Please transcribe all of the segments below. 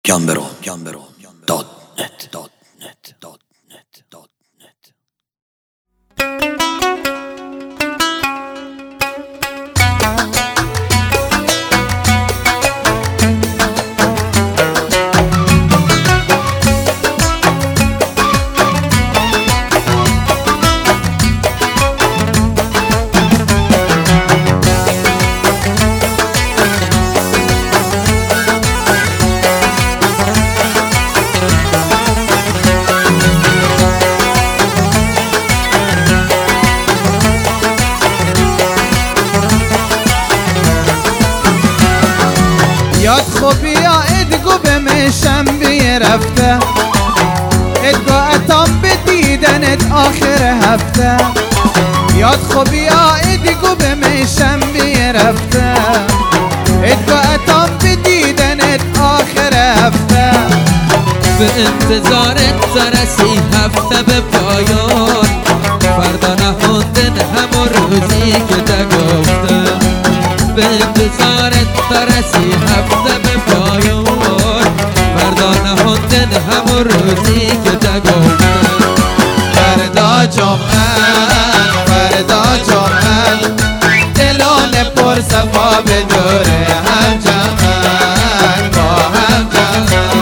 gambero.net. یاد خوبی یا ادگو به شنبه رفته، ادگو اتام به دیدنت آخر هفته. یاد خوبی یا ادگو به شنبه رفته، ادگو اتام به دیدنت آخر هفته. به انتظارت ترسی هفته به پایان، فردا نخوندن همون روزی که گفتم. به انتظارت ترسی هفته به پایان، فردا نخوندن همون روزی که گفتم. فردا جمعه دلان پر صفا به دوره هم جمعن با هم جمعن.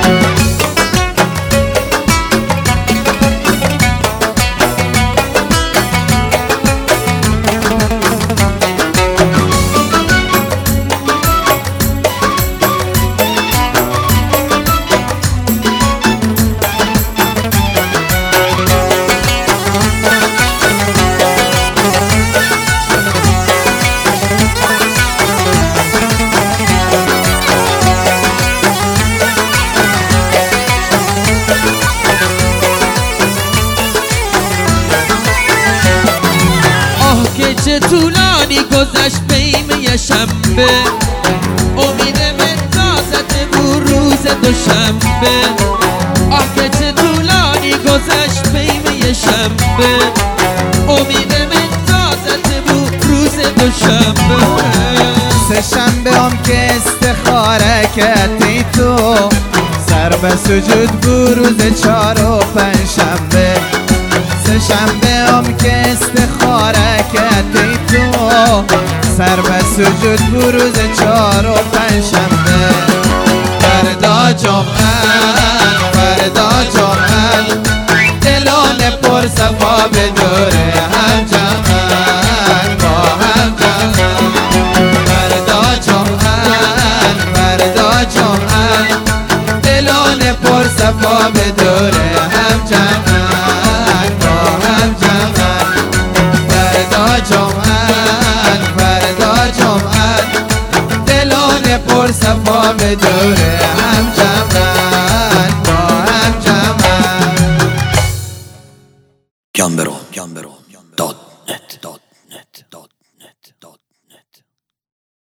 چه طولانی گذشت بیمه شنبه، امیدم تازه بود روز دوشنبه. آه که چه طولانی گذشت بیمه شنبه، امیدم تازه بود روز دوشنبه. سه شنبه هم که استخاره کردی تو، سر به سجود بود روز چهار و پنج شنبه. سه شنبه هم که استخاره کردی تو، سر به سجود بود روز چهار و پنج شنبه. فردا جمعه دلان پر صفا به دوره هم جمعن با هم جمعن. فردا جمعه دلان پر صفا به دوره هم جمعن با هم جمعن. فردا جمعه دلان پر صفا به دوره هم جمعن با هم جمعن. gambero.net